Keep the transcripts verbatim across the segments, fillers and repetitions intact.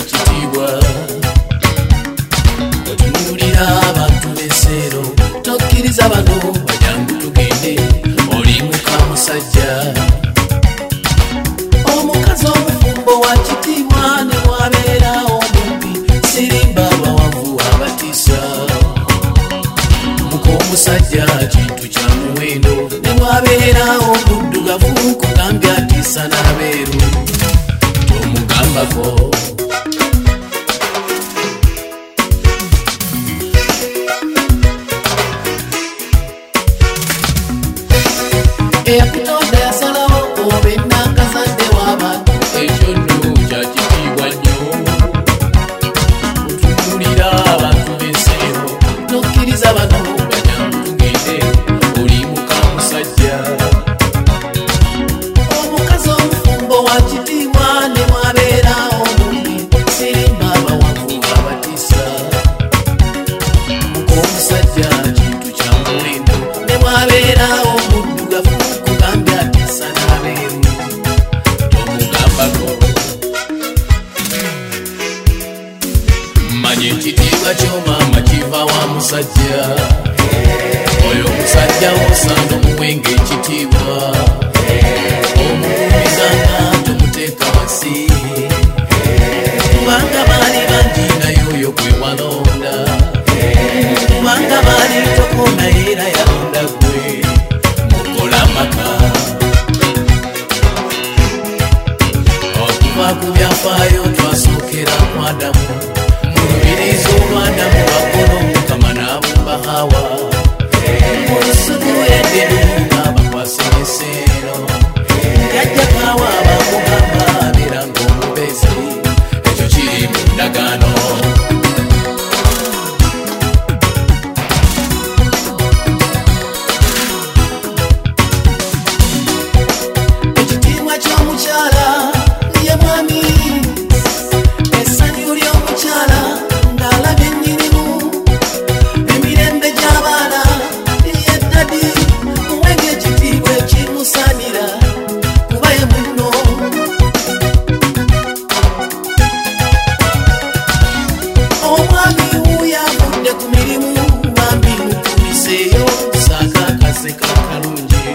ekitiibwa otunulira abantu b'essero tokkiriza bano bajangu tugende oli muka musajja omukazi omufumbo wa kitiibwa ne wabeera omubbi sirimba abawavu abatisa muka omusajja kintu kya muwendo ne wabeera omuddugavu kugambya atisa n'abeeru tomugambako eyakutonda yasalawo oba ennankazadde w'abantu ekyo nno kya kitiibwa nnyo otunuulira abantu b'ensero tokkiriza bano bajangu tugende oli muka musajja omukazi omufumbo wa kitiibwa ne mwabeera omubbi sirimba abawavu abatisa muka omusajja kintu kya muwendo ne mwabeera omuddugavu kugambya atisa n'abeeru tomugambako manye ekitiibwa ky'omama kiva wa musajja oyo omusajja w'osaana omuwenga ekitiibwa omugumizanga tomuteeka wansi kubanga baali bangi naye oyo gwe walonda kubanga baali tokona era yalonda gwe mukola maka okuva ku byafaayo twasookera ku Adamu mu lubirizi olw'Adamu bakola Omukama n'abumba Hawa mu lusuku Edeni abakwasa ensero yajja Hawa abamugamba abeera ng'omubezi ekyo kiri mu ndagaano ekitiibwa ky'omukyala ye mwami essanyu ly'omukyala ng'alabye ennyinimu emirembe gy'abaana ye ddadi muwenge ekitiibwa ekimusaanira kuba ye munno omwami wuuyo avudde ku mirimu bambi mukumiseeyo saakakaseka kalungi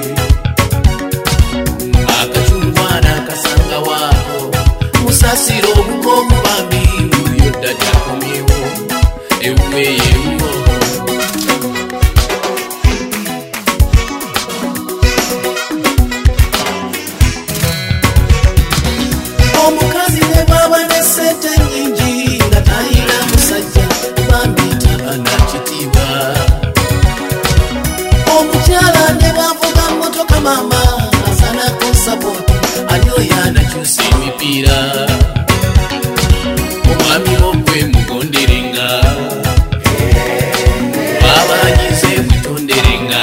akacungwa n'akasanga waako musasira obukomu bambi wuuyo ddadi akomyewo ewuwe yewuwo omukazi ne bwaba ne ssente nnyingi nga talina musajja bambi tabana kitiibwa omukyala ne bwavuga mmotoka mama asanako sapooti ali oyo anakyusa emipiira omwami ogwe mugonderenga babanyize mwitonderenga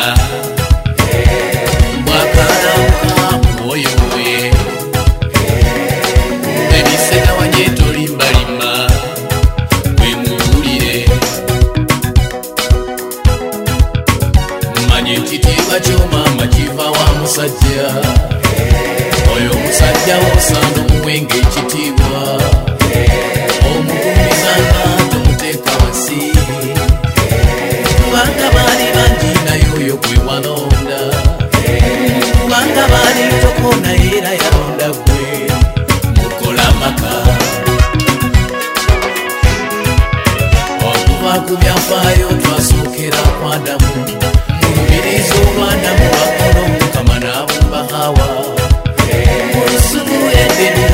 bwakalauka mwoyo we ebisegawanye tolimbalima gwe muwulire manye ekitiibwa ky'omama kiva wa musajja oyo omusajja w'osaana omuwenga ekitiibwa omugumizanga tomuteeka wansi kubanga baali bangi naye oyo gwe walonda kubanga baali tokona era yalonda gwe mukola maka okuva ku byafaayo twasookera ku Adamu mu lubirizi olw'Adamu bakola Omukama n'abumba Hawa mu lusuku Edeni